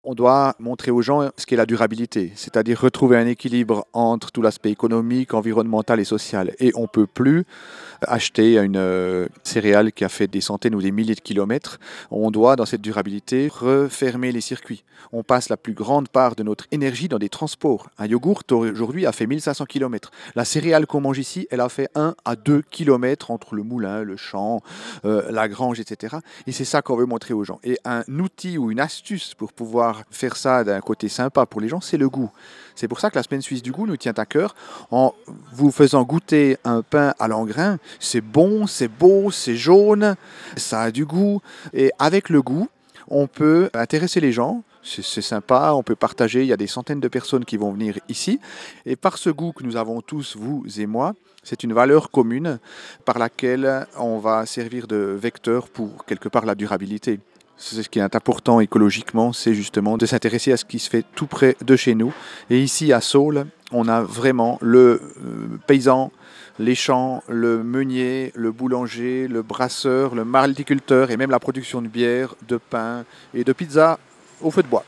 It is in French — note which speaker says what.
Speaker 1: On doit montrer aux gens ce qu'est la durabilité, c'est-à-dire retrouver un équilibre entre tout l'aspect économique, environnemental et social. Et on ne peut plus acheter une céréale qui a fait des centaines ou des milliers de kilomètres. On doit, dans cette durabilité, refermer les circuits. On passe la plus grande part de notre énergie dans des transports. Un yogourt, aujourd'hui, a fait 1500 kilomètres. La céréale qu'on mange ici, elle a fait 1 à 2 kilomètres entre le moulin, le champ, la grange, etc. Et c'est ça qu'on veut montrer aux gens. Et un outil ou une astuce pour pouvoir faire ça d'un côté sympa pour les gens, c'est le goût. C'est pour ça que la semaine suisse du goût nous tient à cœur en vous faisant goûter un pain à l'engrain. C'est bon, c'est beau, c'est jaune, ça a du goût. Et avec le goût, on peut intéresser les gens. C'est sympa, on peut partager. Il y a des centaines de personnes qui vont venir ici. Et par ce goût que nous avons tous, vous et moi, c'est une valeur commune par laquelle on va servir de vecteur pour quelque part la durabilité. C'est ce qui est important écologiquement, c'est justement de s'intéresser à ce qui se fait tout près de chez nous. Et ici à Saules, on a vraiment le paysan, les champs, le meunier, le boulanger, le brasseur, le malticulteur et même la production de bière, de pain et de pizza au feu de bois.